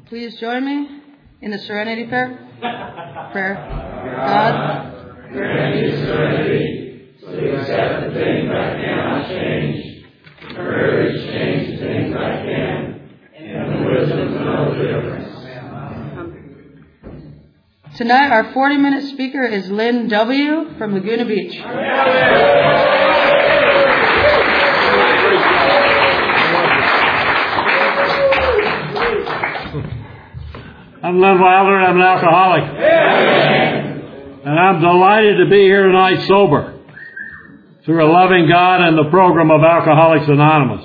Please join me in the Serenity Prayer. God, grant me serenity to accept the things I cannot change, the courage to change the things I can, and the wisdom to know the difference. Tonight, our 40-minute speaker is Lynn W. from Laguna Beach. I'm Len Wilder, and I'm an alcoholic. And I'm delighted to be here tonight sober through a loving God and the program of Alcoholics Anonymous.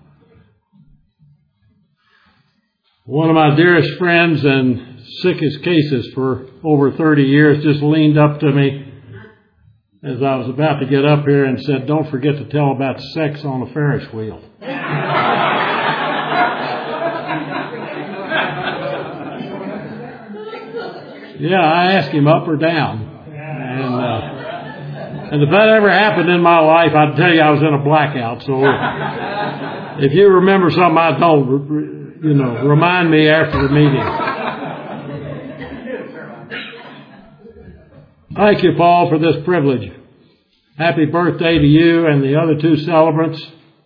One of my dearest friends and sickest cases for over 30 years just leaned up to me as I was about to get up here and said, "Don't forget to tell about sex on the Ferris wheel." Yeah, I asked him up or down. And if that ever happened in my life, I'd tell you I was in a blackout. So if you remember something I don't, remind me after the meeting. Thank you, Paul, for this privilege. Happy birthday to you and the other two celebrants.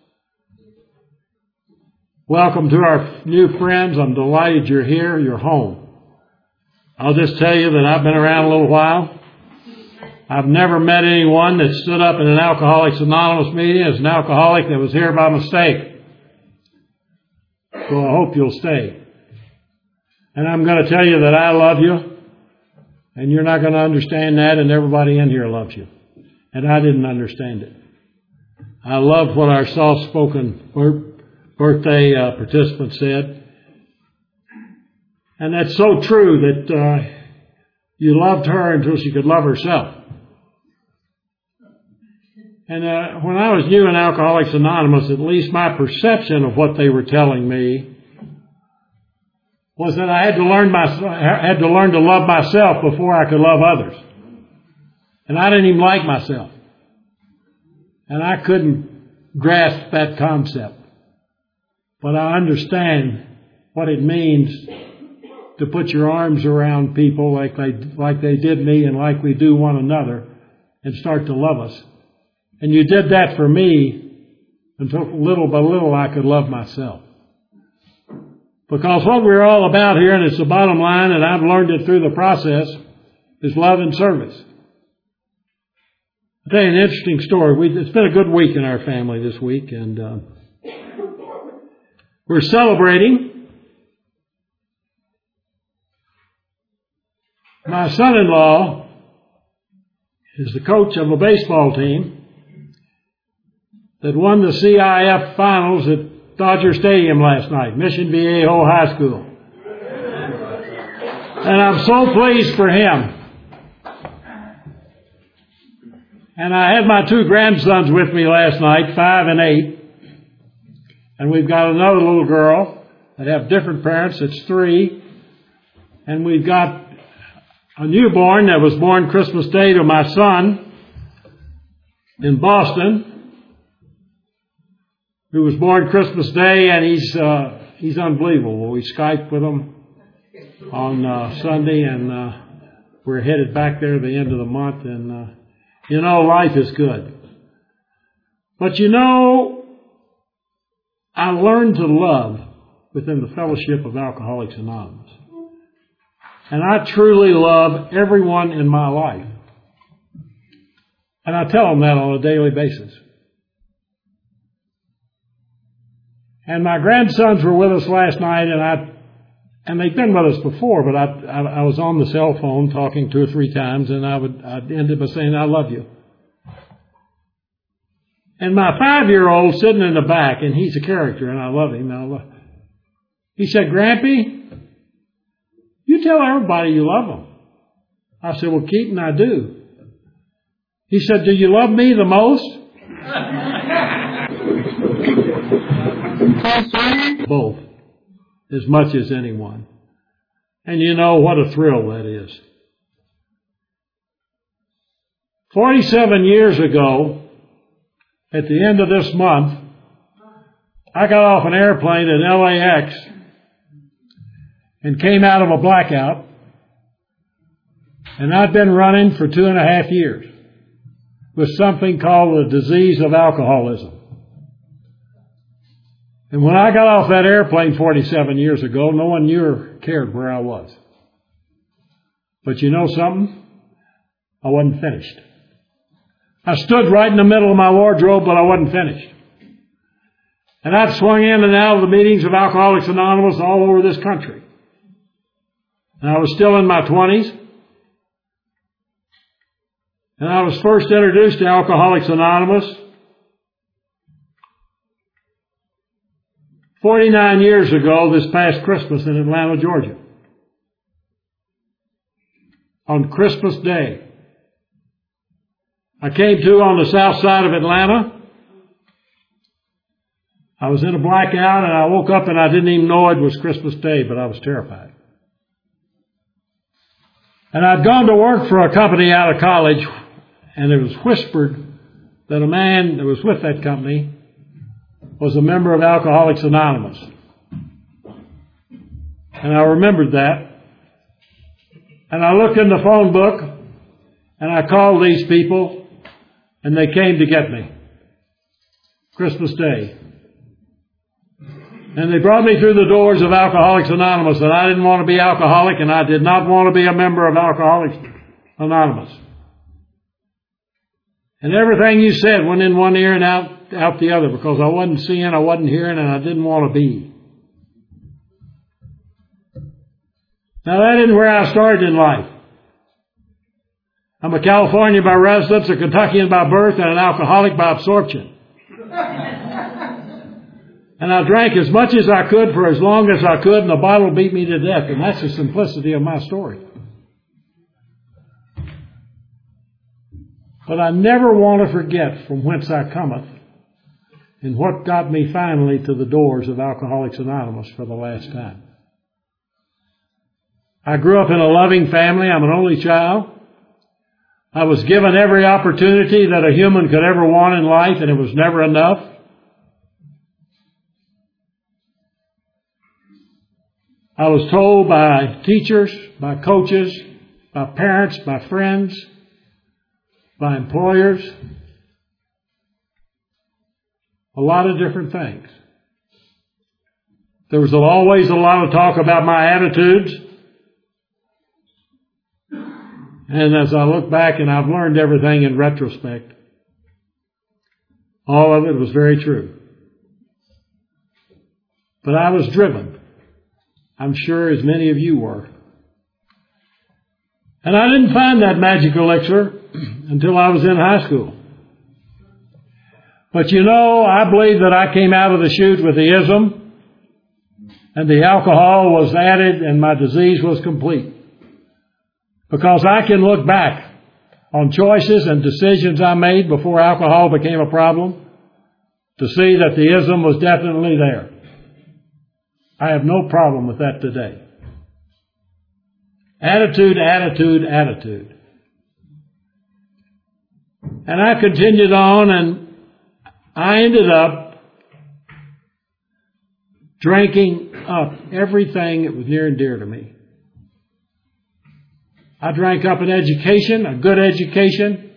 Welcome to our new friends. I'm delighted you're here. You're home. I'll just tell you that I've been around a little while. I've never met anyone that stood up in an Alcoholics Anonymous meeting as an alcoholic that was here by mistake. So I hope you'll stay. And I'm going to tell you that I love you, and you're not going to understand that, and everybody in here loves you. And I didn't understand it. I loved what our soft-spoken birthday participant said. And that's so true that you loved her until she could love herself. And when I was new in Alcoholics Anonymous, at least my perception of what they were telling me was that I had to learn to love myself before I could love others. And I didn't even like myself. And I couldn't grasp that concept. But I understand what it means to put your arms around people like they did me and like we do one another and start to love us. And you did that for me until little by little I could love myself. Because what we're all about here, and it's the bottom line, and I've learned it through the process, is love and service. I'll tell you an interesting story. It's been a good week in our family this week, and we're celebrating. My son-in-law is the coach of a baseball team that won the CIF finals at Dodger Stadium last night, Mission Viejo High School. And I'm so pleased for him. And I had my two grandsons with me last night, 5 and 8. And we've got another little girl that have different parents. It's 3. And we've got a newborn that was born Christmas Day to my son in Boston, who was born Christmas Day, and he's unbelievable. We Skyped with him on Sunday, and we're headed back there at the end of the month, and life is good. But I learned to love within the fellowship of Alcoholics Anonymous. And I truly love everyone in my life. And I tell them that on a daily basis. And my grandsons were with us last night, and they've been with us before, but I was on the cell phone talking 2 or 3 times, and I'd ended by saying, "I love you." And my 5-year-old sitting in the back, and he's a character, and I love him. He said, "Grampy, you tell everybody you love them." I said, "Well, Keaton, I do." He said, "Do you love me the most?" Both, as much as anyone. And what a thrill that is. 47 years ago, at the end of this month, I got off an airplane at LAX and came out of a blackout. And I'd been running for 2.5 years with something called the disease of alcoholism. And when I got off that airplane 47 years ago, no one knew or cared where I was. But you know something? I wasn't finished. I stood right in the middle of my wardrobe, but I wasn't finished. And I'd swung in and out of the meetings of Alcoholics Anonymous all over this country. And I was still in my 20s. And I was first introduced to Alcoholics Anonymous 49 years ago this past Christmas in Atlanta, Georgia. On Christmas Day. I came to on the south side of Atlanta. I was in a blackout and I woke up and I didn't even know it was Christmas Day, but I was terrified. And I'd gone to work for a company out of college, and it was whispered that a man that was with that company was a member of Alcoholics Anonymous. And I remembered that. And I looked in the phone book and I called these people and they came to get me. Christmas Day. And they brought me through the doors of Alcoholics Anonymous, and I didn't want to be alcoholic and I did not want to be a member of Alcoholics Anonymous. And everything you said went in one ear and out the other, because I wasn't seeing, I wasn't hearing, and I didn't want to be. Now that isn't where I started in life. I'm a Californian by residence, a Kentuckian by birth, and an alcoholic by absorption. And I drank as much as I could for as long as I could, and the bottle beat me to death. And that's the simplicity of my story. But I never want to forget from whence I cometh and what got me finally to the doors of Alcoholics Anonymous for the last time. I grew up in a loving family. I'm an only child. I was given every opportunity that a human could ever want in life, and it was never enough. I was told by teachers, by coaches, by parents, by friends, by employers, a lot of different things. There was always a lot of talk about my attitudes. And as I look back, and I've learned everything in retrospect, all of it was very true. But I was driven. I'm sure as many of you were. And I didn't find that magic elixir until I was in high school. But you know, I believe that I came out of the chute with the ism, and the alcohol was added, and my disease was complete. Because I can look back on choices and decisions I made before alcohol became a problem to see that the ism was definitely there. I have no problem with that today. Attitude, attitude, attitude. And I continued on, and I ended up drinking up everything that was near and dear to me. I drank up an education, a good education.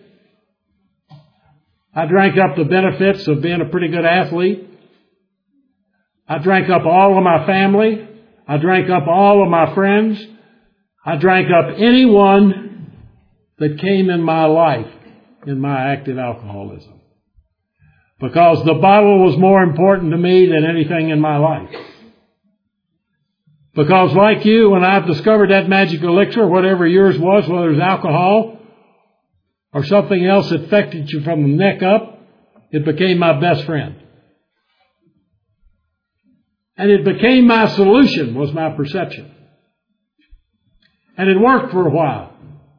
I drank up the benefits of being a pretty good athlete. I drank up all of my family. I drank up all of my friends. I drank up anyone that came in my life in my active alcoholism. Because the bottle was more important to me than anything in my life. Because like you, when I've discovered that magic elixir, whatever yours was, whether it was alcohol or something else that affected you from the neck up, it became my best friend. And it became my solution, was my perception. And it worked for a while.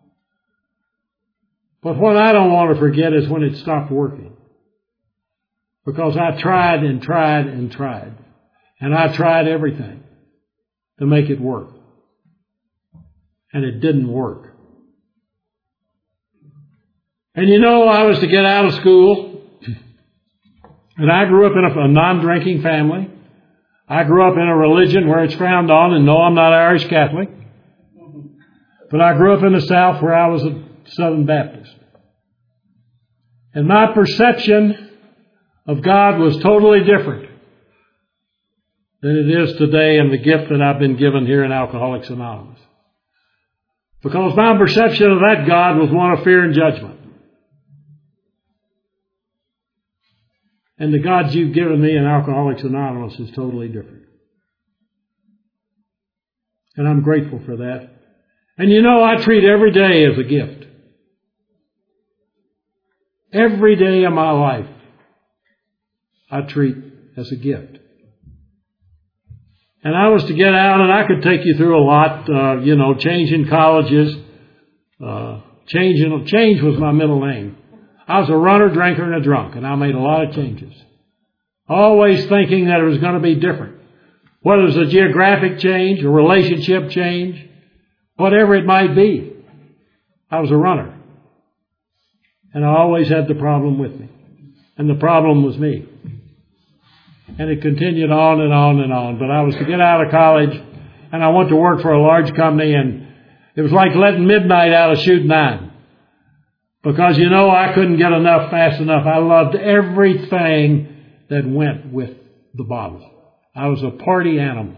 But what I don't want to forget is when it stopped working. Because I tried and tried and tried. And I tried everything to make it work. And it didn't work. And you know, I was to get out of school. And I grew up in a non-drinking family. I grew up in a religion where it's frowned on, and no, I'm not Irish Catholic. But I grew up in the South where I was a Southern Baptist. And my perception of God was totally different than it is today in the gift that I've been given here in Alcoholics Anonymous. Because my perception of that God was one of fear and judgment. And the God you've given me in Alcoholics Anonymous is totally different. And I'm grateful for that. And you know, I treat every day as a gift. Every day of my life, I treat as a gift. And I was to get out, and I could take you through a lot, changing colleges. Change was my middle name. I was a runner, drinker, and a drunk, and I made a lot of changes. Always thinking that it was going to be different. Whether it was a geographic change, a relationship change, whatever it might be. I was a runner. And I always had the problem with me. And the problem was me. And it continued on and on and on. But I was to get out of college, and I went to work for a large company, and it was like letting midnight out of shoot 9. Because, I couldn't get enough fast enough. I loved everything that went with the bottle. I was a party animal.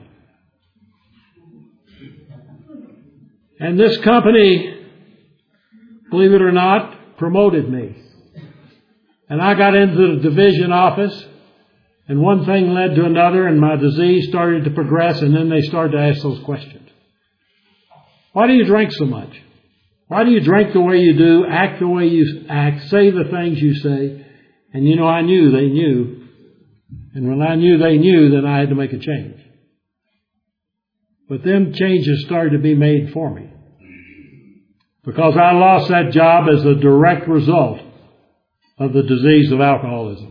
And this company, believe it or not, promoted me. And I got into the division office, and one thing led to another, and my disease started to progress, and then they started to ask those questions. Why do you drink so much? Why do you drink the way you do, act the way you act, say the things you say? And I knew they knew. And when I knew they knew, then I had to make a change. But then changes started to be made for me. Because I lost that job as a direct result of the disease of alcoholism.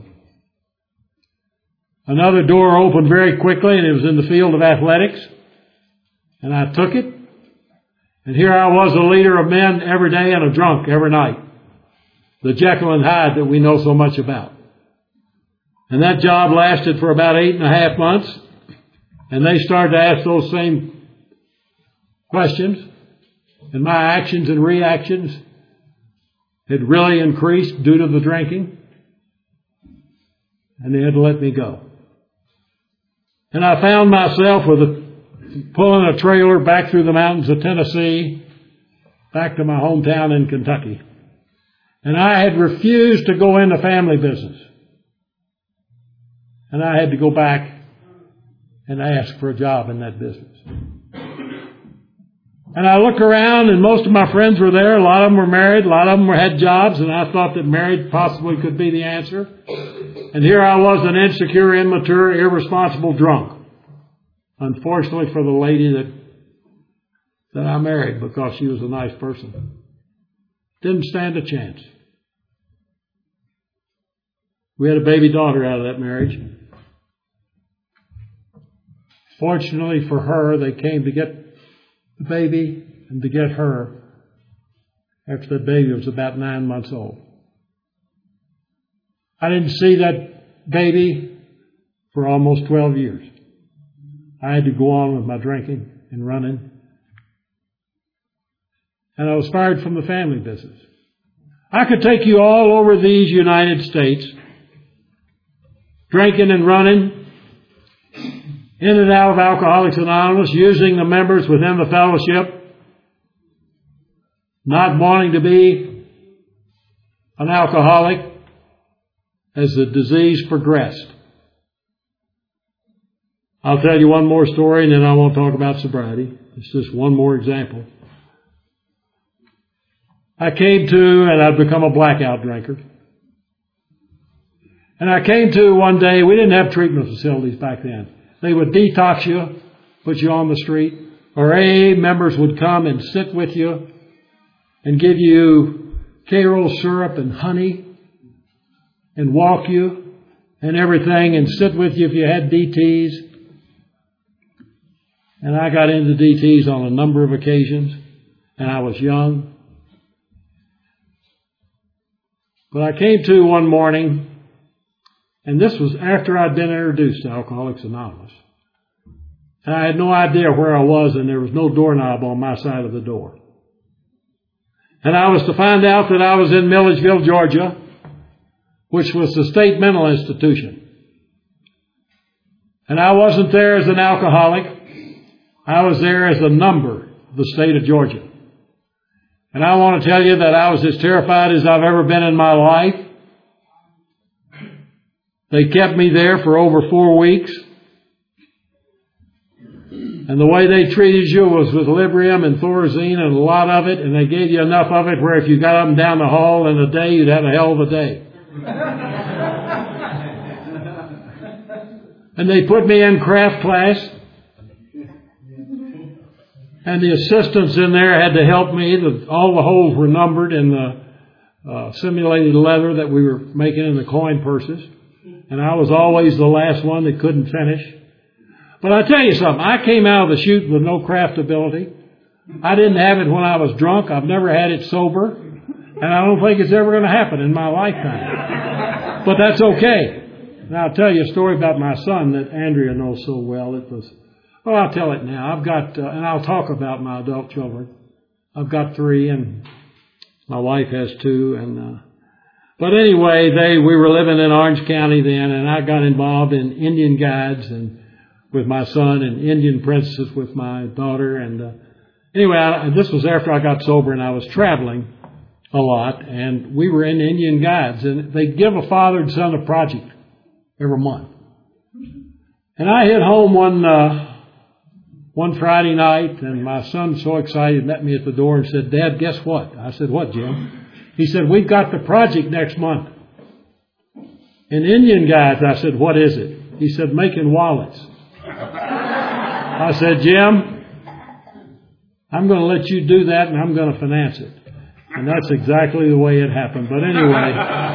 Another door opened very quickly, and it was in the field of athletics. And I took it. And here I was, a leader of men every day and a drunk every night. The Jekyll and Hyde that we know so much about. And that job lasted for about 8.5 months. And they started to ask those same questions. And my actions and reactions had really increased due to the drinking. And they had to let me go. And I found myself pulling a trailer back through the mountains of Tennessee, back to my hometown in Kentucky. And I had refused to go into family business. And I had to go back and ask for a job in that business. And I looked around, and most of my friends were there. A lot of them were married. A lot of them had jobs, and I thought that married possibly could be the answer. And here I was, an insecure, immature, irresponsible drunk. Unfortunately for the lady that I married, because she was a nice person. Didn't stand a chance. We had a baby daughter out of that marriage. Fortunately for her, they came to get the baby and to get her after the baby was about 9 months old. I didn't see that baby for almost 12 years. I had to go on with my drinking and running. And I was fired from the family business. I could take you all over these United States, drinking and running, in and out of Alcoholics Anonymous, using the members within the fellowship, not wanting to be an alcoholic as the disease progressed. I'll tell you one more story, and then I won't talk about sobriety. It's just one more example. I came to, and I'd become a blackout drinker. And I came to one day, we didn't have treatment facilities back then. They would detox you, put you on the street, or AA members would come and sit with you and give you Karo syrup and honey and walk you and everything and sit with you if you had DTs. And I got into DTs on a number of occasions, and I was young. But I came to one morning, and this was after I'd been introduced to Alcoholics Anonymous. And I had no idea where I was, and there was no doorknob on my side of the door. And I was to find out that I was in Milledgeville, Georgia, which was the state mental institution. And I wasn't there as an alcoholic. I was there as a number of the state of Georgia. And I want to tell you that I was as terrified as I've ever been in my life. They kept me there for over 4 weeks. And the way they treated you was with Librium and Thorazine and a lot of it, and they gave you enough of it where if you got up and down the hall in a day, you'd have a hell of a day. And they put me in craft class. And the assistants in there had to help me. All the holes were numbered in the simulated leather that we were making in the coin purses. And I was always the last one that couldn't finish. But I tell you something, I came out of the chute with no craft ability. I didn't have it when I was drunk. I've never had it sober. And I don't think it's ever going to happen in my lifetime. But that's okay. And I'll tell you a story about my son that Andrea knows so well. I'll tell it now. I've got, and I'll talk about my adult children. I've got 3 and my wife has 2. But anyway, we were living in Orange County then, and I got involved in Indian guides and with my son and Indian princesses with my daughter. And anyway, this was after I got sober and I was traveling a lot, and we were in Indian guides, and they give a father and son a project every month. And I hit home one Friday night, and my son, so excited, met me at the door and said, "Dad, guess what?" I said, "What, Jim?" He said, "We've got the project next month in Indian guides." I said, "What is it?" He said, "Making wallets." I said, "Jim, I'm going to let you do that, and I'm going to finance it." And that's exactly the way it happened. But anyway,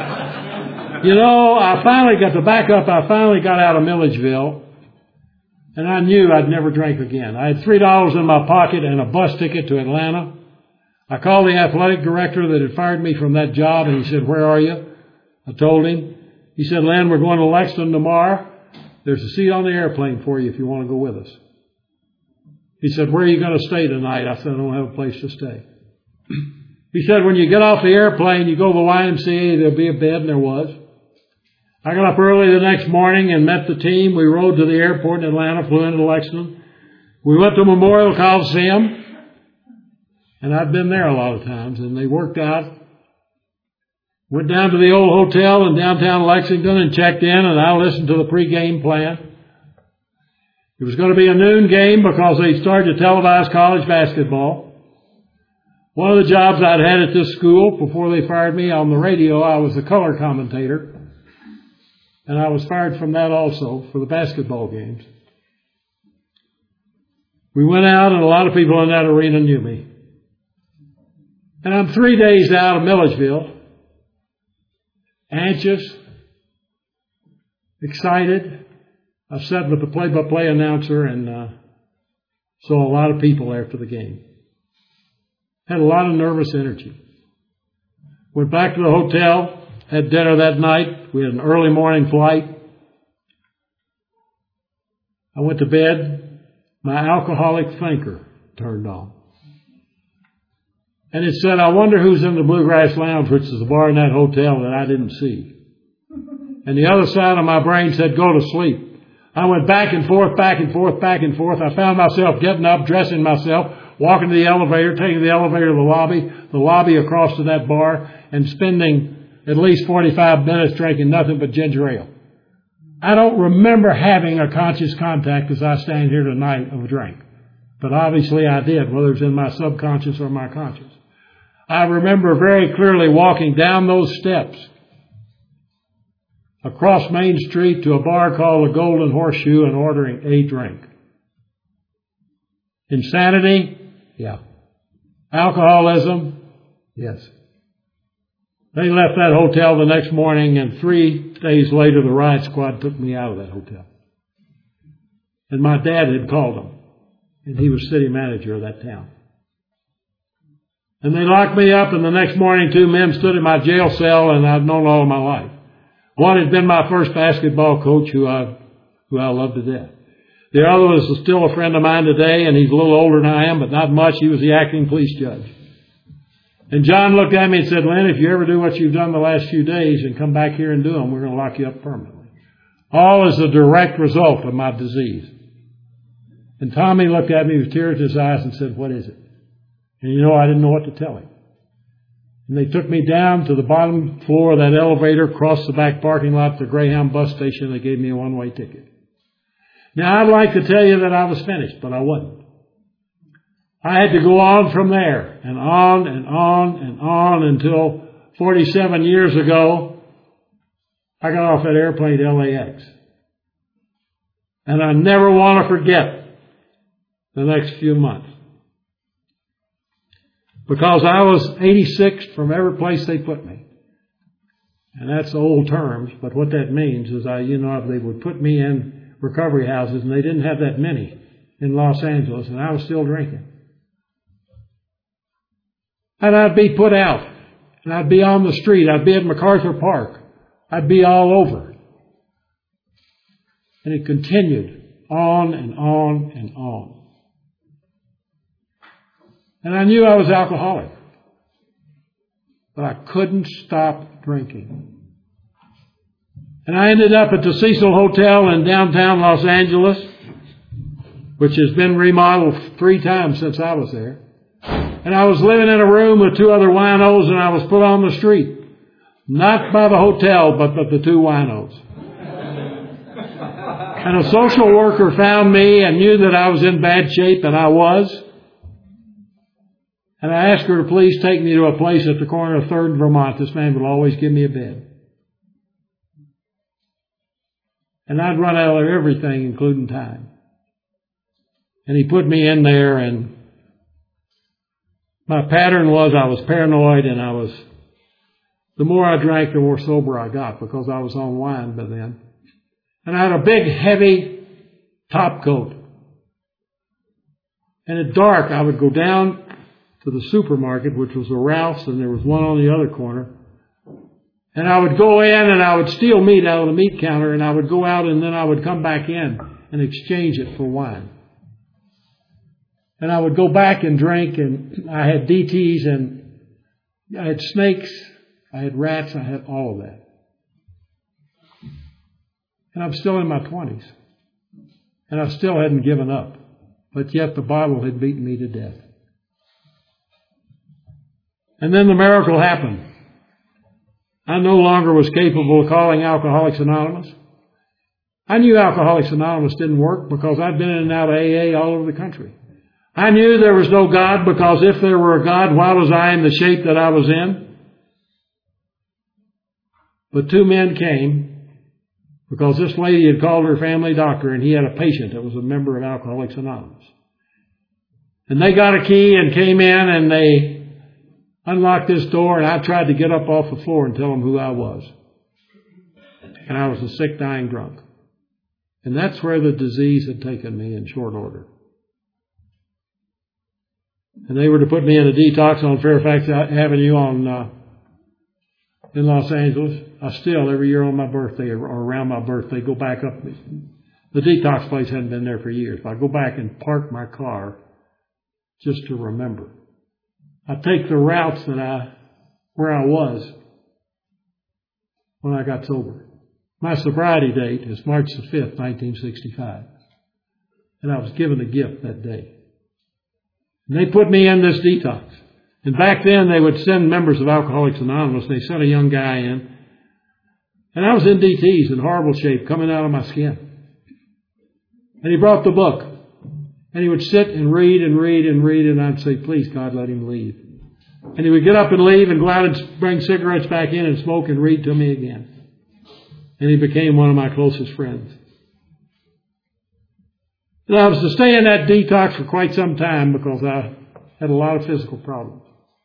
I finally got to back up. I finally got out of Milledgeville, and I knew I'd never drink again. I had $3 in my pocket and a bus ticket to Atlanta. I called the athletic director that had fired me from that job, and he said, "Where are you?" I told him. He said, "Len, we're going to Lexington tomorrow. There's a seat on the airplane for you if you want to go with us." He said, "Where are you going to stay tonight?" I said, "I don't have a place to stay." He said, "When you get off the airplane, you go to the YMCA, there'll be a bed," and there was. I got up early the next morning and met the team. We rode to the airport in Atlanta, flew into Lexington. We went to Memorial Coliseum, and I've been there a lot of times, and they worked out. Went down to the old hotel in downtown Lexington and checked in, and I listened to the pregame plan. It was going to be a noon game because they started to televise college basketball. One of the jobs I'd had at this school before they fired me on the radio, I was a color commentator. And I was fired from that also for the basketball games. We went out, and a lot of people in that arena knew me. And I'm 3 days out of Milledgeville, anxious, excited. I sat with the play-by-play announcer and saw a lot of people after the game. Had a lot of nervous energy. Went back to the hotel. Had dinner that night. We had an early morning flight. I went to bed. My alcoholic thinker turned on. And it said, "I wonder who's in the Bluegrass Lounge," which is a bar in that hotel that I didn't see. And the other side of my brain said, "Go to sleep." I went back and forth, back and forth, back and forth. I found myself getting up, dressing myself, walking to the elevator, taking the elevator to the lobby across to that bar, and spending at least 45 minutes drinking nothing but ginger ale. I don't remember having a conscious contact as I stand here tonight of a drink. But obviously I did, whether it's in my subconscious or my conscious. I remember very clearly walking down those steps across Main Street to a bar called the Golden Horseshoe and ordering a drink. Insanity? Yeah. Alcoholism? Yes. They left that hotel the next morning, and 3 days later, the riot squad took me out of that hotel. And my dad had called them, and he was city manager of that town. And they locked me up, and the next morning, 2 men stood in my jail cell, and I'd known all of my life. One had been my first basketball coach, who I loved to death. The other was still a friend of mine today, and he's a little older than I am, but not much. He was the acting police judge. And John looked at me and said, Lynn, if you ever do what you've done the last few days and come back here and do them, we're going to lock you up permanently. All as a direct result of my disease. And Tommy looked at me with tears in his eyes and said, what is it? And you know, I didn't know what to tell him. And they took me down to the bottom floor of that elevator, across the back parking lot to the Greyhound bus station. They gave me a one-way ticket. Now, I'd like to tell you that I was finished, but I wasn't. I had to go on from there and on and on and on until 47 years ago, I got off that airplane at LAX. And I never want to forget the next few months. Because I was 86 from every place they put me. And that's old terms, but what that means is they would put me in recovery houses, and they didn't have that many in Los Angeles, and I was still drinking. And I'd be put out, and I'd be on the street, I'd be at MacArthur Park, I'd be all over. And it continued on and on and on. And I knew I was alcoholic, but I couldn't stop drinking. And I ended up at the Cecil Hotel in downtown Los Angeles, which has been remodeled 3 times since I was there. And I was living in a room with 2 other winos, and I was put on the street. Not by the hotel, but by the 2 winos. And a social worker found me and knew that I was in bad shape, and I was. And I asked her to please take me to a place at the corner of 3rd and Vermont. This man would always give me a bed. And I'd run out of everything, including time. And he put me in there, and my pattern was I was paranoid, and the more I drank, the more sober I got, because I was on wine by then. And I had a big, heavy top coat. And at dark, I would go down to the supermarket, which was a Ralph's, and there was one on the other corner. And I would go in and I would steal meat out of the meat counter, and I would go out and then I would come back in and exchange it for wine. And I would go back and drink, and I had DTs, and I had snakes, I had rats, I had all of that. And I'm still in my 20s. And I still hadn't given up. But yet the bottle had beaten me to death. And then the miracle happened. I no longer was capable of calling Alcoholics Anonymous. I knew Alcoholics Anonymous didn't work because I'd been in and out of AA all over the country. I knew there was no God, because if there were a God, why was I in the shape that I was in? But 2 men came, because this lady had called her family doctor, and he had a patient that was a member of Alcoholics Anonymous. And they got a key and came in, and they unlocked this door, and I tried to get up off the floor and tell them who I was. And I was a sick, dying drunk. And that's where the disease had taken me in short order. And they were to put me in a detox on Fairfax Avenue in Los Angeles. I still, every year on my birthday or around my birthday, go back up. The detox place hadn't been there for years. I go back and park my car just to remember. I take the routes where I was when I got sober. My sobriety date is March the 5th, 1965. And I was given a gift that day. And they put me in this detox. And back then they would send members of Alcoholics Anonymous. They sent a young guy in. And I was in DTs in horrible shape, coming out of my skin. And he brought the book. And he would sit and read and read and read, and I'd say, please, God, let him leave. And he would get up and leave and go out and bring cigarettes back in and smoke and read to me again. And he became one of my closest friends. And I was to stay in that detox for quite some time because I had a lot of physical problems.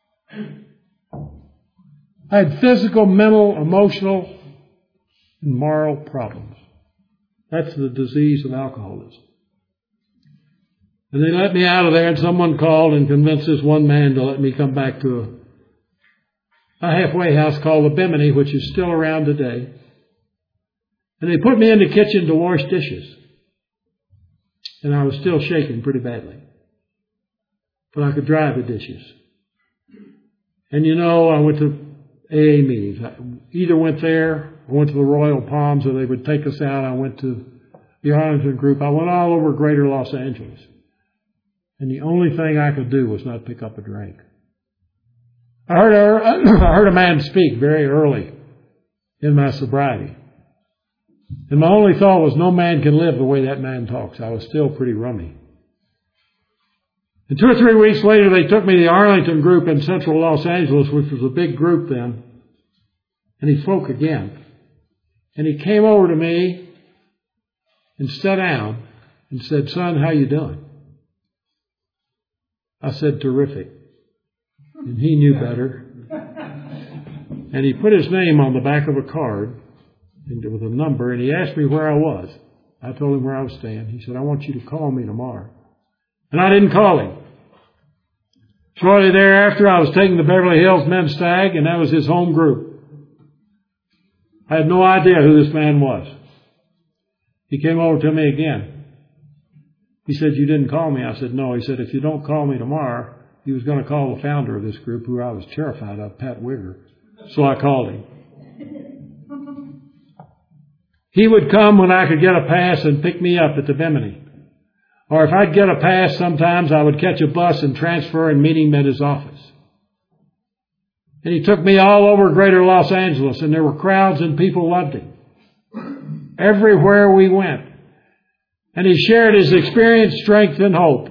I had physical, mental, emotional, and moral problems. That's the disease of alcoholism. And they let me out of there, and someone called and convinced this one man to let me come back to a halfway house called the Bimini, which is still around today. And they put me in the kitchen to wash dishes. and I was still shaking pretty badly. But I could dry the dishes. And I went to AA meetings. I either went there, or went to the Royal Palms, or they would take us out. I went to the Arlington group. I went all over greater Los Angeles. And the only thing I could do was not pick up a drink. I heard a man speak very early in my sobriety. And my only thought was, no man can live the way that man talks. I was still pretty rummy. And 2 or 3 weeks later, they took me to the Arlington group in central Los Angeles, which was a big group then. And he spoke again. And he came over to me and sat down and said, "Son, how you doing?" I said, "Terrific." And he knew better. And he put his name on the back of a card with a number, and he asked me where I was. I told him where I was staying. He said, "I want you to call me tomorrow." And I didn't call him. Shortly thereafter, I was taking the Beverly Hills Men's Stag, and that was his home group. I had no idea who this man was. He came over to me again. He said, "You didn't call me." I said, "No." He said, "If you don't call me tomorrow," he was going to call the founder of this group, who I was terrified of, Pat Wigger. So I called him. He would come when I could get a pass and pick me up at the Bimini. Or if I'd get a pass, sometimes I would catch a bus and transfer and meet him at his office. And he took me all over greater Los Angeles, and there were crowds and people loved him. Everywhere we went. And he shared his experience, strength, and hope.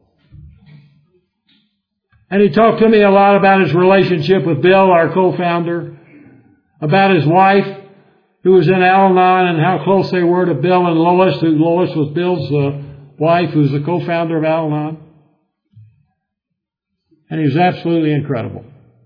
And he talked to me a lot about his relationship with Bill, our co-founder, about his wife, who was in Al-Anon, and how close they were to Bill and Lois, who Lois was Bill's wife, who's the co-founder of Al-Anon. And he was absolutely incredible.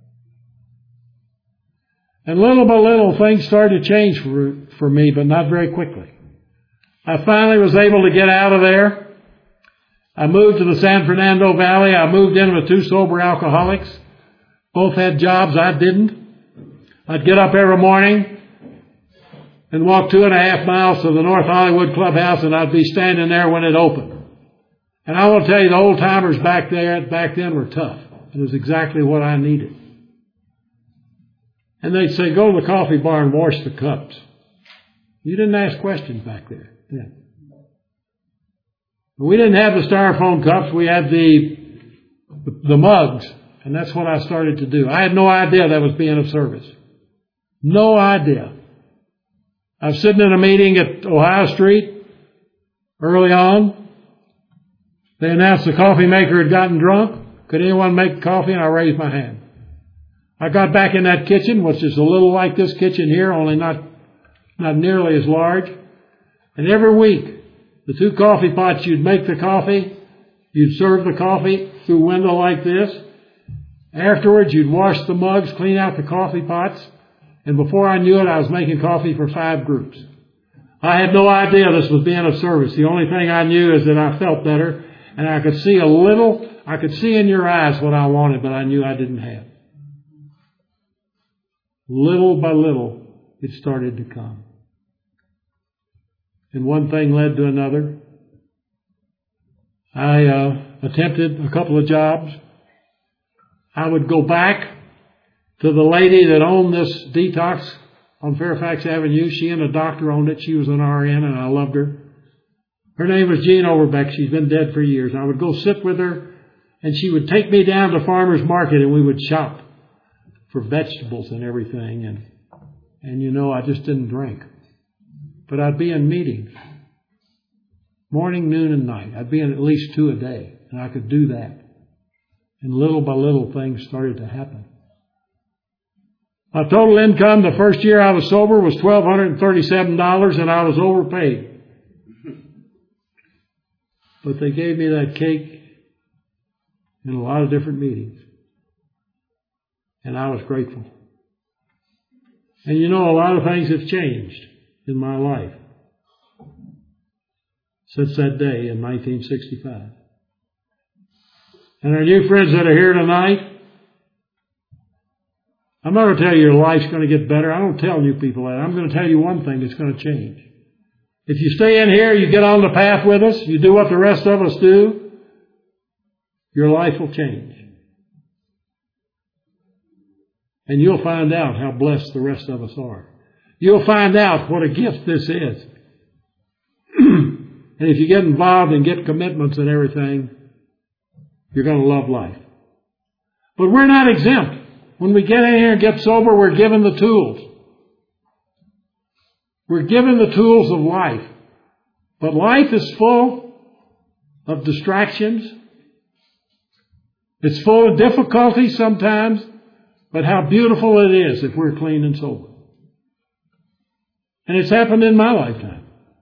And little by little, things started to change for me, but not very quickly. I finally was able to get out of there. I moved to the San Fernando Valley. I moved in with 2 sober alcoholics. Both had jobs. I didn't. I'd get up every morning and walk 2.5 miles to the North Hollywood Clubhouse, and I'd be standing there when it opened. And I want to tell you, the old timers back then were tough. It was exactly what I needed. And they'd say, "Go to the coffee bar and wash the cups." You didn't ask questions back there then. We didn't have the styrofoam cups. We had the mugs. And that's what I started to do. I had no idea that was being of service. No idea. I was sitting in a meeting at Ohio Street early on. They announced the coffee maker had gotten drunk. Could anyone make coffee? And I raised my hand. I got back in that kitchen, which is a little like this kitchen here, only not nearly as large. And every week, the 2 coffee pots, you'd make the coffee, you'd serve the coffee through a window like this. Afterwards, you'd wash the mugs, clean out the coffee pots, and before I knew it, I was making coffee for 5 groups. I had no idea this was being of service. The only thing I knew is that I felt better, and I could see I could see in your eyes what I wanted, but I knew I didn't have. Little by little, it started to come. And one thing led to another. I attempted a couple of jobs. I would go back to the lady that owned this detox on Fairfax Avenue. She and a doctor owned it. She was an RN, and I loved her. Her name was Jean Overbeck. She's been dead for years. I would go sit with her, and she would take me down to farmer's market, and we would shop for vegetables and everything. And I just didn't drink. But I'd be in meetings. Morning, noon, and night. I'd be in at least 2 a day. And I could do that. And little by little, things started to happen. My total income the first year I was sober was $1,237, and I was overpaid. But they gave me that cake in a lot of different meetings. And I was grateful. And a lot of things have changed in my life since that day in 1965. And our new friends that are here tonight, I'm not going to tell you your life's going to get better. I don't tell new people that. I'm going to tell you one thing that's going to change. If you stay in here, you get on the path with us, you do what the rest of us do, your life will change. And you'll find out how blessed the rest of us are. You'll find out what a gift this is. And if you get involved and get commitments and everything, you're going to love life. But we're not exempt. When we get in here and get sober, we're given the tools. We're given the tools of life. But life is full of distractions. It's full of difficulties sometimes. But how beautiful it is if we're clean and sober. And it's happened in my lifetime.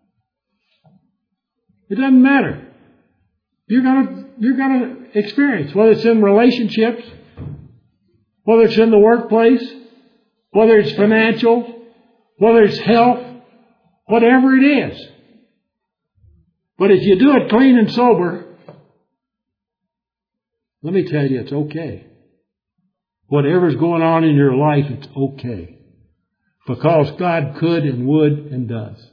It doesn't matter. You're gonna experience, whether it's in relationships, whether it's in the workplace, whether it's financial, whether it's health, whatever it is. But if you do it clean and sober, let me tell you, it's okay. Whatever's going on in your life, it's okay. Because God could and would and does.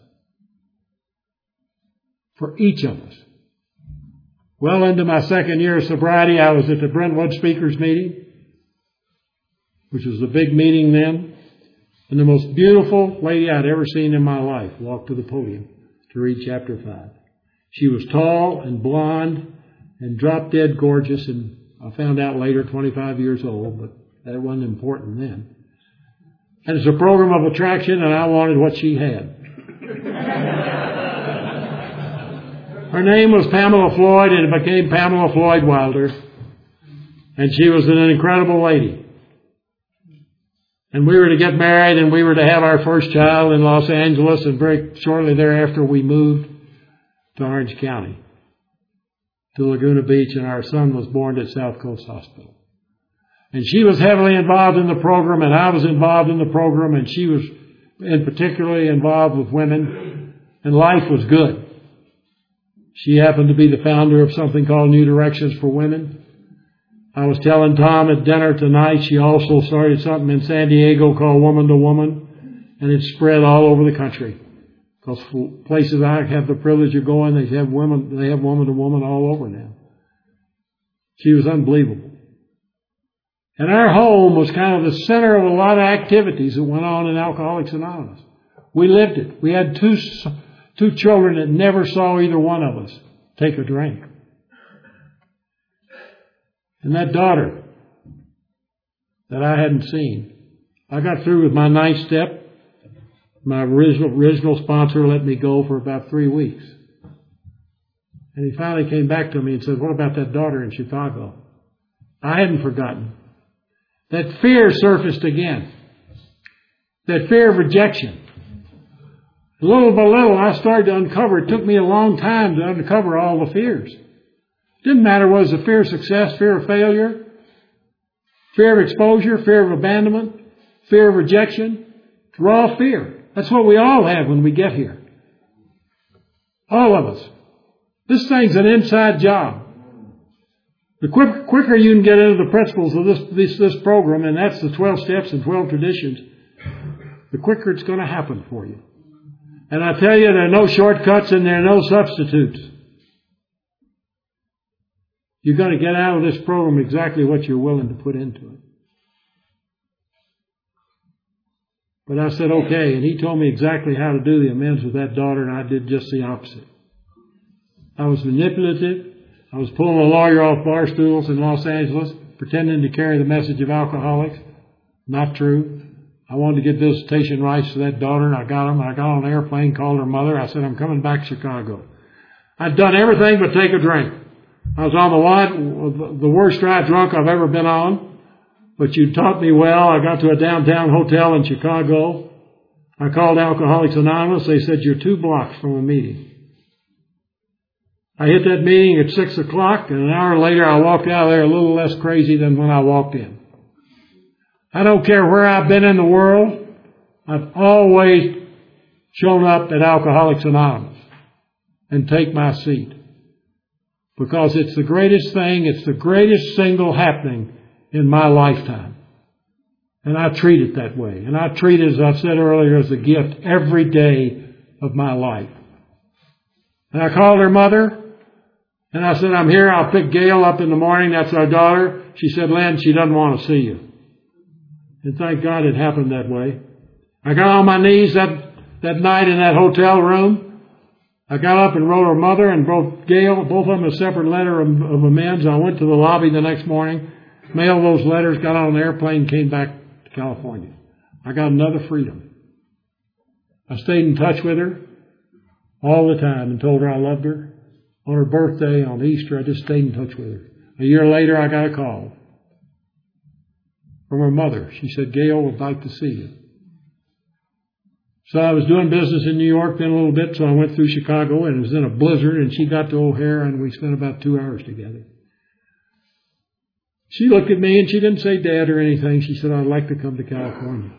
For each of us. Well into my second year of sobriety, I was at the Brentwood Speakers Meeting, which was a big meeting then. And the most beautiful lady I'd ever seen in my life walked to the podium to read chapter 5. She was tall and blonde and drop dead gorgeous, and I found out later, 25 years old, but that wasn't important then. And it's a program of attraction, and I wanted what she had. Her name was Pamela Floyd, and it became Pamela Floyd Wilder. And she was an incredible lady. And we were to get married, and we were to have our first child in Los Angeles, and very shortly thereafter we moved to Orange County, to Laguna Beach, and our son was born at South Coast Hospital. And she was heavily involved in the program, and I was involved in the program, and she was in particularly involved with women, and life was good. She happened to be the founder of something called New Directions for Women. I was telling Tom at dinner tonight, she also started something in San Diego called Woman to Woman, and it's spread all over the country. Because places I have the privilege of going, they have Woman to Woman all over now. She was unbelievable. And our home was kind of the center of a lot of activities that went on in Alcoholics Anonymous. We lived it. We had two children that never saw either one of us take a drink. And that daughter that I hadn't seen, I got through with my 9th step. My original sponsor let me go for about 3 weeks. And he finally came back to me and said, "What about that daughter in Chicago?" I hadn't forgotten. That fear surfaced again. That fear of rejection. Little by little, I started to uncover. It took me a long time to uncover all the fears. Didn't matter was the fear of success, fear of failure, fear of exposure, fear of abandonment, fear of rejection. Raw fear. That's what we all have when we get here. All of us. This thing's an inside job. The quicker you can get into the principles of this program, and that's the 12 steps and 12 traditions, the quicker it's going to happen for you. And I tell you, there are no shortcuts and there are no substitutes. You're going to get out of this program exactly what you're willing to put into it. But I said, okay, and he told me exactly how to do the amends with that daughter, and I did just the opposite. I was manipulative. I was pulling a lawyer off bar stools in Los Angeles, pretending to carry the message of alcoholics. Not true. I wanted to get visitation rights to that daughter, and I got them. I got on an airplane, called her mother. I said, "I'm coming back to Chicago." I'd done everything but take a drink. I was on the worst dry drunk I've ever been on. But you taught me well. I got to a downtown hotel in Chicago. I called Alcoholics Anonymous. They said, "You're 2 blocks from a meeting." I hit that meeting at 6 o'clock, and an hour later I walked out of there a little less crazy than when I walked in. I don't care where I've been in the world. I've always shown up at Alcoholics Anonymous and take my seat. Because it's the greatest thing, it's the greatest single happening in my lifetime. And I treat it that way. And I treat it, as I said earlier, as a gift every day of my life. And I called her mother, and I said, I'm here. I'll pick Gail up in the morning. That's our daughter. She said, Lynn, she doesn't want to see you. And thank God it happened that way. I got on my knees that night in that hotel room. I got up and wrote her mother and both Gail, both of them a separate letter of amends. I went to the lobby the next morning, mailed those letters, got on an airplane, came back to California. I got another freedom. I stayed in touch with her all the time and told her I loved her. On her birthday, on Easter, I just stayed in touch with her. A year later, I got a call from her mother. She said, Gail would like to see you. So I was doing business in New York then a little bit, so I went through Chicago, and it was in a blizzard, and she got to O'Hare, and we spent about 2 hours together. She looked at me, and she didn't say Dad or anything. She said, I'd like to come to California.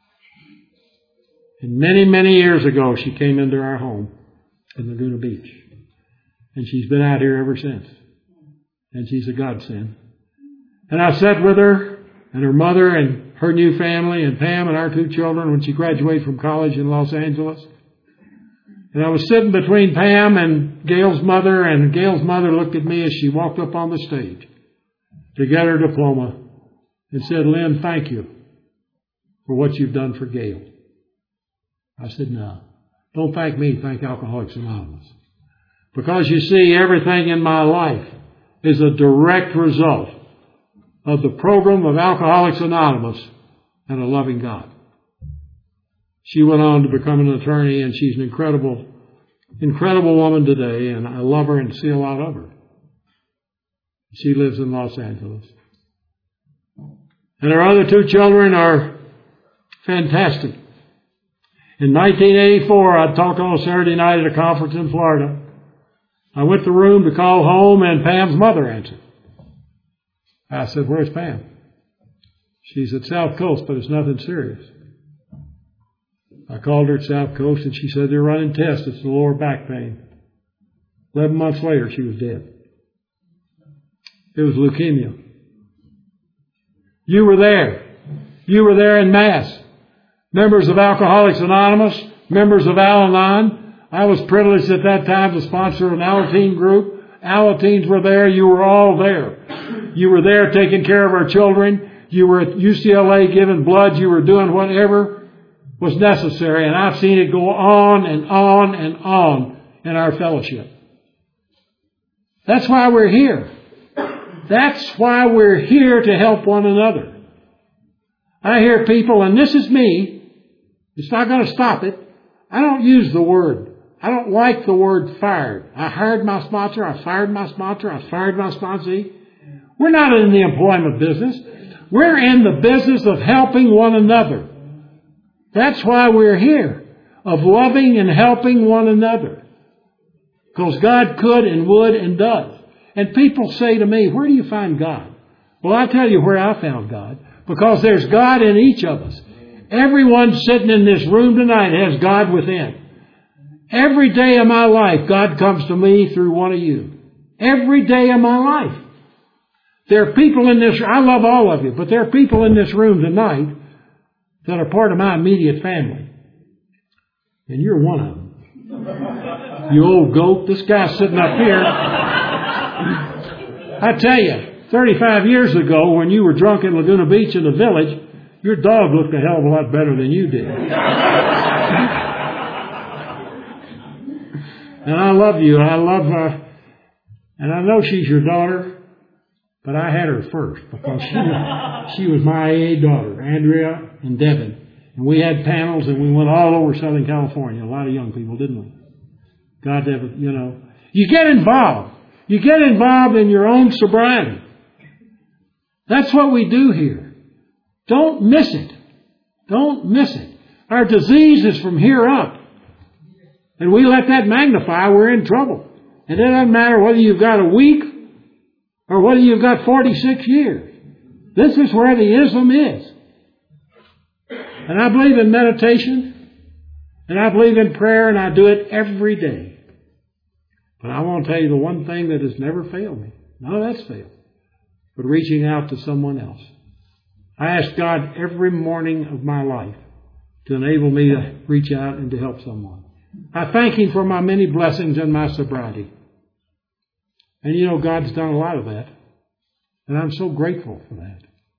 And many, many years ago, she came into our home in Laguna Beach. And she's been out here ever since. And she's a godsend. And I sat with her and her mother and her new family and Pam and our 2 children when she graduated from college in Los Angeles. And I was sitting between Pam and Gail's mother, and Gail's mother looked at me as she walked up on the stage to get her diploma and said, Lynn, thank you for what you've done for Gail. I said, no, don't thank me, thank Alcoholics Anonymous. Because you see, everything in my life is a direct result of the program of Alcoholics Anonymous and a loving God. She went on to become an attorney, and she's an incredible, incredible woman today, and I love her and see a lot of her. She lives in Los Angeles. And our other 2 children are fantastic. In 1984, I talked on a Saturday night at a conference in Florida. I went to the room to call home, and Pam's mother answered. I said, where's Pam? She's at South Coast, but it's nothing serious. I called her at South Coast, and she said, they're running tests. It's the lower back pain. 11 months later, she was dead. It was leukemia. You were there. You were there in mass. Members of Alcoholics Anonymous, members of Al-Anon. I was privileged at that time to sponsor an Alateen group. Alateens were there. You were all there. You were there taking care of our children. You were at UCLA giving blood. You were doing whatever was necessary. And I've seen it go on and on and on in our fellowship. That's why we're here. That's why we're here, to help one another. I hear people, and this is me. It's not going to stop it. I don't use the word. I don't like the word fired. I hired my sponsor. I fired my sponsor. I fired my sponsee. We're not in the employment business. We're in the business of helping one another. That's why we're here, of loving and helping one another. Because God could and would and does. And people say to me, where do you find God? Well, I'll tell you where I found God. Because there's God in each of us. Everyone sitting in this room tonight has God within. Every day of my life, God comes to me through one of you. Every day of my life. There are people in this, I love all of you, but there are people in this room tonight that are part of my immediate family. And you're one of them. You old goat. This guy's sitting up here. I tell you, 35 years ago, when you were drunk in Laguna Beach in the village, your dog looked a hell of a lot better than you did. And I love you. I love her. And I know she's your daughter, but I had her first because she was my AA daughter, Andrea and Devin. And we had panels, and we went all over Southern California. A lot of young people, didn't we? God, you get involved. You get involved in your own sobriety. That's what we do here. Don't miss it. Don't miss it. Our disease is from here up. And we let that magnify, we're in trouble. And it doesn't matter whether you've got a week or whether you've got 46 years. This is where the ism is. And I believe in meditation. And I believe in prayer, and I do it every day. But I want to tell you the one thing that has never failed me. None of that's failed. But reaching out to someone else. I ask God every morning of my life to enable me to reach out and to help someone. I thank Him for my many blessings and my sobriety. And you know, God's done a lot of that. And I'm so grateful for that.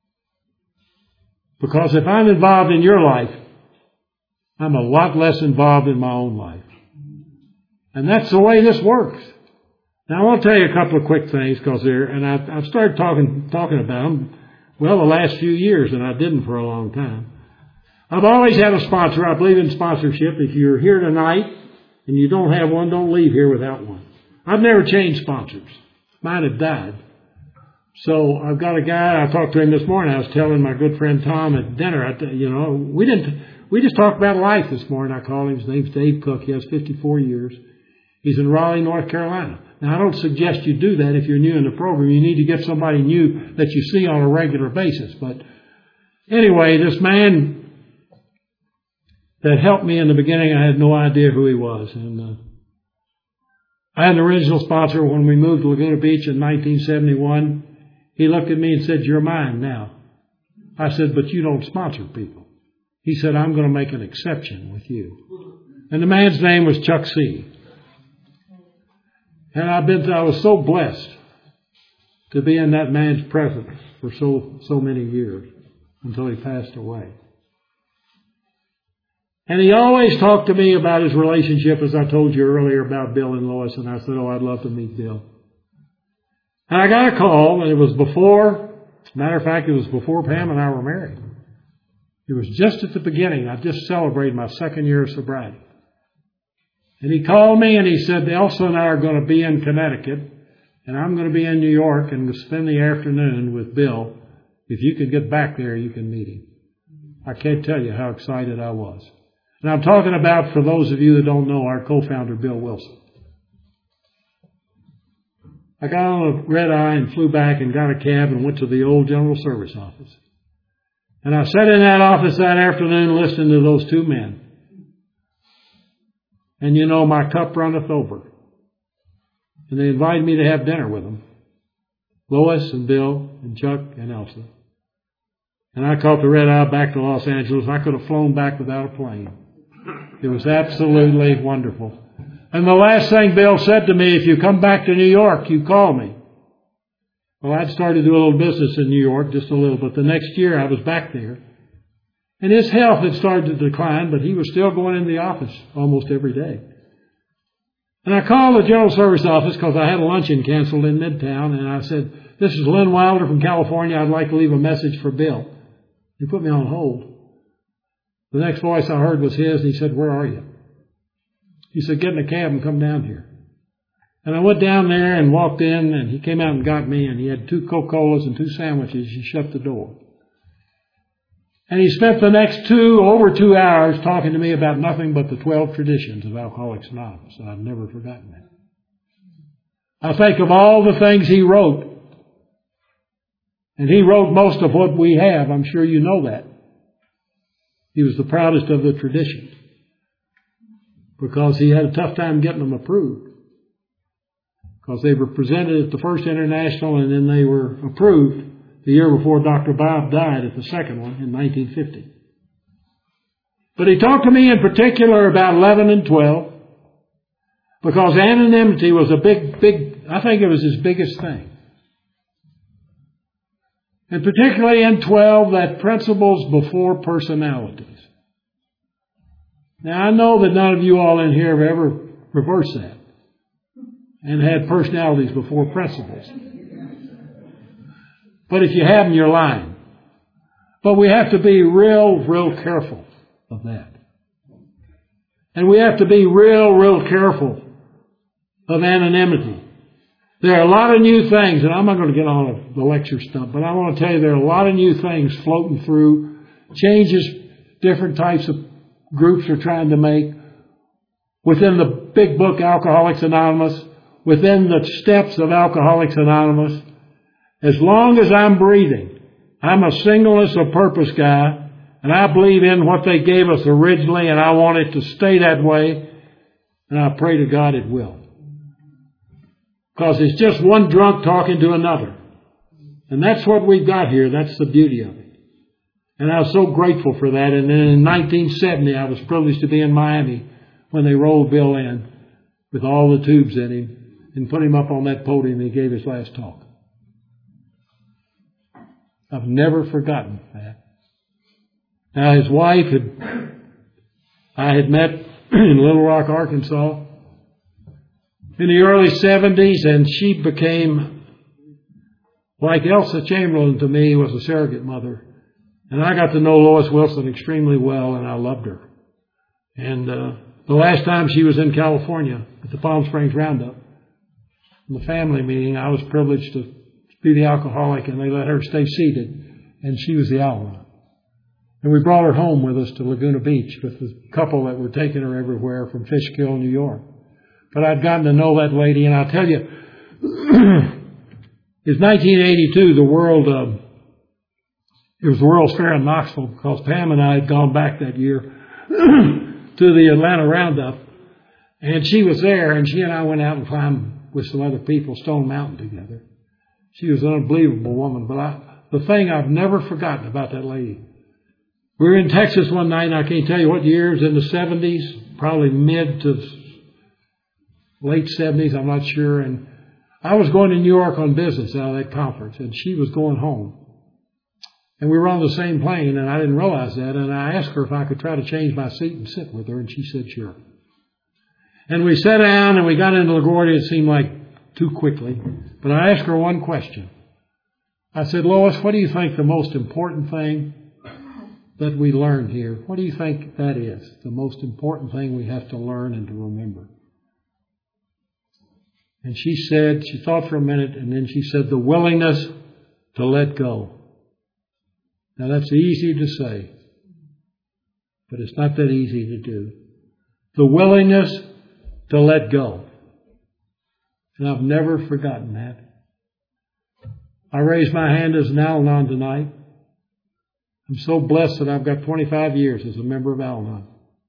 Because if I'm involved in your life, I'm a lot less involved in my own life. And that's the way this works. Now, I want to tell you a couple of quick things, and I've started talking about them, well, the last few years, and I didn't for a long time. I've always had a sponsor. I believe in sponsorship. If you're here tonight and you don't have one, don't leave here without one. I've never changed sponsors. Mine have died. So I've got a guy, I talked to him this morning. I was telling my good friend Tom at dinner, we just talked about life this morning. I called him. His name's Dave Cook. He has 54 years. He's in Raleigh, North Carolina. Now, I don't suggest you do that if you're new in the program. You need to get somebody new that you see on a regular basis. But anyway, this man that helped me in the beginning, I had no idea who he was. And I had an original sponsor when we moved to Laguna Beach in 1971. He looked at me and said, "You're mine now." I said, "But you don't sponsor people." He said, "I'm going to make an exception with you." And the man's name was Chuck C. And I was so blessed to be in that man's presence for so many years until he passed away. And he always talked to me about his relationship, as I told you earlier, about Bill and Lois. And I said, "Oh, I'd love to meet Bill." And I got a call, and it was before, matter of fact, it was before Pam and I were married. It was just at the beginning. I just celebrated my second year of sobriety. And he called me and he said, "Elsa and I are going to be in Connecticut, and I'm going to be in New York and spend the afternoon with Bill. If you can get back there, you can meet him." I can't tell you how excited I was. And I'm talking about, for those of you that don't know, our co-founder, Bill Wilson. I got on a red eye and flew back and got a cab and went to the old General Service office. And I sat in that office that afternoon listening to those two men. And you know, my cup runneth over. And they invited me to have dinner with them. Lois and Bill and Chuck and Elsa. And I caught the red eye back to Los Angeles. I could have flown back without a plane. It was absolutely wonderful. And the last thing Bill said to me, "If you come back to New York, you call me." Well, I'd started to do a little business in New York, just a little, but the next year I was back there. And his health had started to decline, but he was still going in the office almost every day. And I called the General Service office because I had a luncheon canceled in Midtown, and I said, "This is Lynn Wilder from California. I'd like to leave a message for Bill." He put me on hold. The next voice I heard was his, and he said, "Where are you?" He said, "Get in a cab and come down here." And I went down there and walked in, and he came out and got me, and he had 2 Coca-Colas and 2 sandwiches. He shut the door. And he spent the next over 2 hours talking to me about nothing but the 12 traditions of Alcoholics Anonymous, and I've never forgotten that. I think of all the things he wrote, and he wrote most of what we have. I'm sure you know that. He was the proudest of the traditions because he had a tough time getting them approved. Because they were presented at the first international and then they were approved the year before Dr. Bob died at the second one in 1950. But he talked to me in particular about 11 and 12 because anonymity was a big, I think it was his biggest thing. And particularly in 12, that principles before personalities. Now, I know that none of you all in here have ever reversed that and had personalities before principles. But if you haven't, you're lying. But we have to be real careful of that. And we have to be real careful of anonymity. There are a lot of new things, and I'm not going to get on the lecture stuff, but I want to tell you there are a lot of new things floating through, changes different types of groups are trying to make within the big book Alcoholics Anonymous, within the steps of Alcoholics Anonymous. As long as I'm breathing, I'm a singleness of purpose guy, and I believe in what they gave us originally, and I want it to stay that way, and I pray to God it will. Because it's just one drunk talking to another. And that's what we've got here. That's the beauty of it. And I was so grateful for that. And then in 1970, I was privileged to be in Miami when they rolled Bill in with all the tubes in him and put him up on that podium and he gave his last talk. I've never forgotten that. Now his wife I had met in Little Rock, Arkansas in the early 70s, and she became, like Elsa Chamberlain to me, was a surrogate mother. And I got to know Lois Wilson extremely well, and I loved her. And the last time she was in California at the Palm Springs Roundup, in the family meeting, I was privileged to be the alcoholic, and they let her stay seated, and she was the Al-Anon. And we brought her home with us to Laguna Beach with the couple that were taking her everywhere from Fishkill, New York. But I'd gotten to know that lady, and I'll tell you, it's 1982, it was the World's Fair in Knoxville, because Pam and I had gone back that year to the Atlanta Roundup, and she was there, and she and I went out and climbed with some other people Stone Mountain together. She was an unbelievable woman, but the thing I've never forgotten about that lady, we were in Texas one night, and I can't tell you what year, it was in the 70s, probably mid to late 70s, I'm not sure, and I was going to New York on business out of that conference, and she was going home. And we were on the same plane, and I didn't realize that, and I asked her if I could try to change my seat and sit with her, and she said sure. And we sat down, and we got into LaGuardia, it seemed like too quickly, but I asked her one question. I said, Lois, what do you think the most important thing that we learned here? What do you think that is, the most important thing we have to learn and to remember? And she said, she thought for a minute, and then she said, the willingness to let go. Now that's easy to say, but it's not that easy to do. The willingness to let go. And I've never forgotten that. I raised my hand as an Al-Anon tonight. I'm so blessed that I've got 25 years as a member of Al-Anon.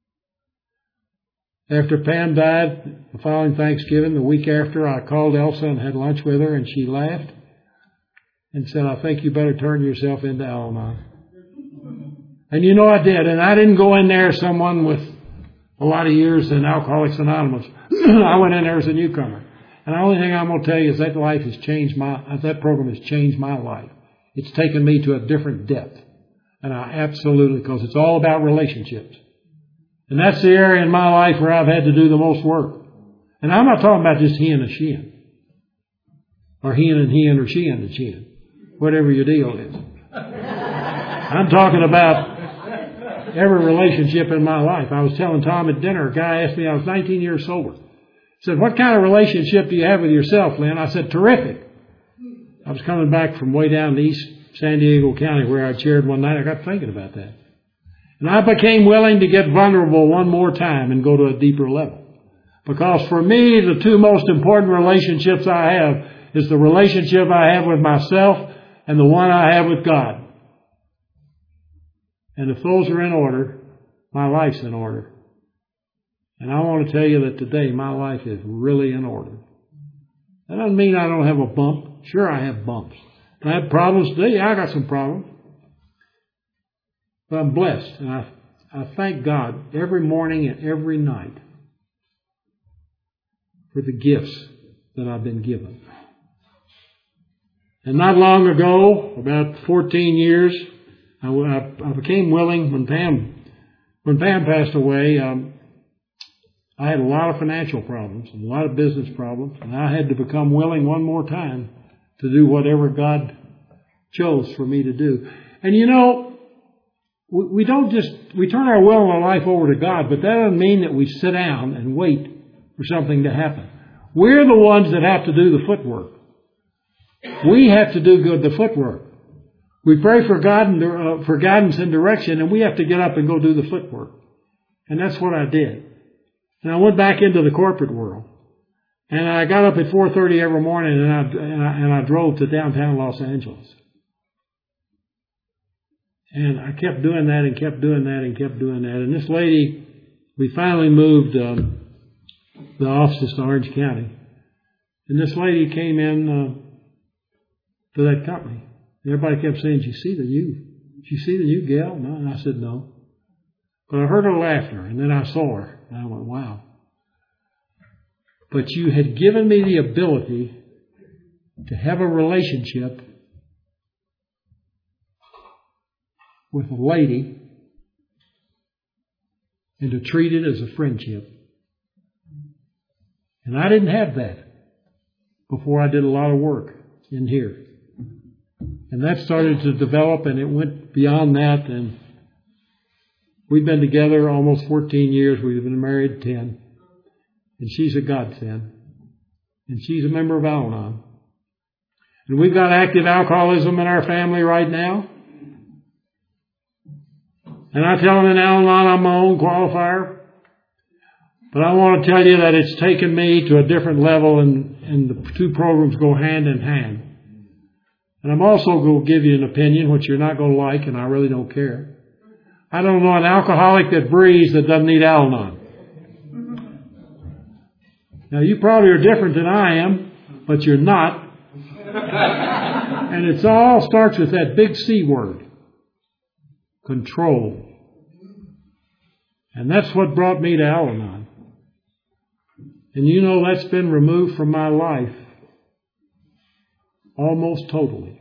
After Pam died, the following Thanksgiving, the week after, I called Elsa and had lunch with her, and she laughed and said, I think you better turn yourself into Al-Anon. And you know I did, and I didn't go in there as someone with a lot of years in Alcoholics Anonymous. I went in there as a newcomer. And the only thing I'm going to tell you is that that program has changed my life. It's taken me to a different depth. And I absolutely, because it's all about relationships. And that's the area in my life where I've had to do the most work. And I'm not talking about just he and a she-in. Or he and or she and a she-in. Whatever your deal is. I'm talking about every relationship in my life. I was telling Tom at dinner, a guy asked me, I was 19 years sober. He said, what kind of relationship do you have with yourself, Lynn? I said, terrific. I was coming back from way down in East San Diego County where I chaired one night. I got thinking about that. And I became willing to get vulnerable one more time and go to a deeper level. Because for me, the two most important relationships I have is the relationship I have with myself and the one I have with God. And if those are in order, my life's in order. And I want to tell you that today my life is really in order. That doesn't mean I don't have a bump. Sure, I have bumps. I have problems today. I got some problems. But I'm blessed, and I thank God every morning and every night for the gifts that I've been given. And not long ago, about 14 years, I became willing when Pam passed away. I had a lot of financial problems and a lot of business problems, and I had to become willing one more time to do whatever God chose for me to do. And you know, we turn our will and our life over to God, but that doesn't mean that we sit down and wait for something to happen. We're the ones that have to do the footwork. We have to do the footwork. We pray for guidance and direction, and we have to get up and go do the footwork. And that's what I did. And I went back into the corporate world. And I got up at 4:30 every morning, and I drove to downtown Los Angeles. And I kept doing that and kept doing that and kept doing that. And this lady, we finally moved the offices to Orange County. And this lady came in to that company. Everybody kept saying, did you see the new gal? No. And I said, no. But I heard her laughter, and then I saw her. And I went, wow. But you had given me the ability to have a relationship with a lady and to treat it as a friendship. And I didn't have that before I did a lot of work in here. And that started to develop, and it went beyond that. And we've been together almost 14 years. We've been married 10. And she's a godsend. And she's a member of Al-Anon. And we've got active alcoholism in our family right now. And I tell them in Al-Anon I'm my own qualifier. But I want to tell you that it's taken me to a different level, and the two programs go hand in hand. And I'm also going to give you an opinion, which you're not going to like, and I really don't care. I don't know an alcoholic that breathes that doesn't need Al-Anon. Now, you probably are different than I am, but you're not. And it all starts with that big C word. Control. And that's what brought me to Al-Anon. And you know that's been removed from my life almost totally.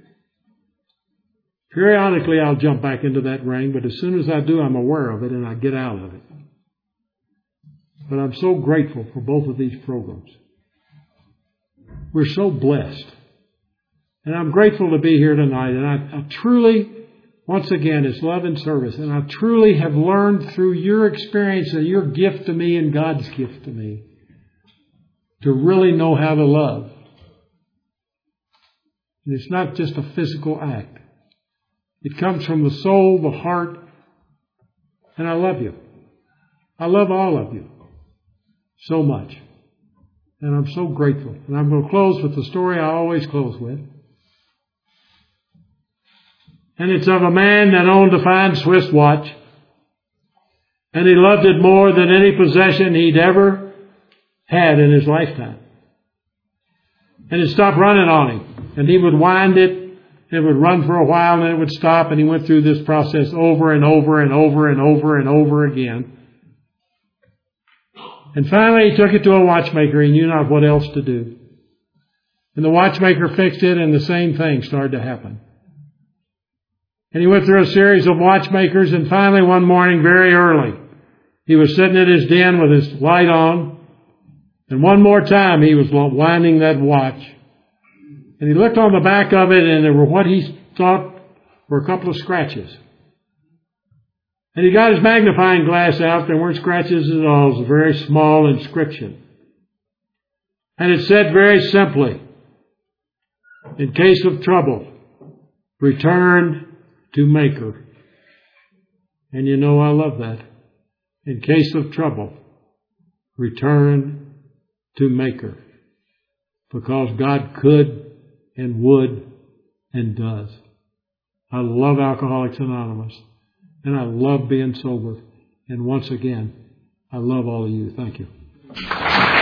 Periodically I'll jump back into that ring, but as soon as I do, I'm aware of it and I get out of it. But I'm so grateful for both of these programs. We're so blessed. And I'm grateful to be here tonight. And I truly, once again, it's love and service. And I truly have learned through your experience and your gift to me and God's gift to me to really know how to love. And it's not just a physical act. It comes from the soul, the heart. And I love you. I love all of you so much. And I'm so grateful. And I'm going to close with the story I always close with. And it's of a man that owned a fine Swiss watch. And he loved it more than any possession he'd ever had in his lifetime. And it stopped running on him. And he would wind it. It would run for a while and then it would stop. And he went through this process over and over and over and over and over again. And finally he took it to a watchmaker. He knew not what else to do. And the watchmaker fixed it and the same thing started to happen. And he went through a series of watchmakers, and finally one morning very early, he was sitting at his den with his light on, and one more time he was winding that watch. And he looked on the back of it, and there were what he thought were a couple of scratches. And he got his magnifying glass out. There weren't scratches at all. It was a very small inscription. And it said very simply, in case of trouble, return to Maker. And you know I love that. In case of trouble, return to Maker. Because God could and would and does. I love Alcoholics Anonymous. And I love being sober. And once again, I love all of you. Thank you.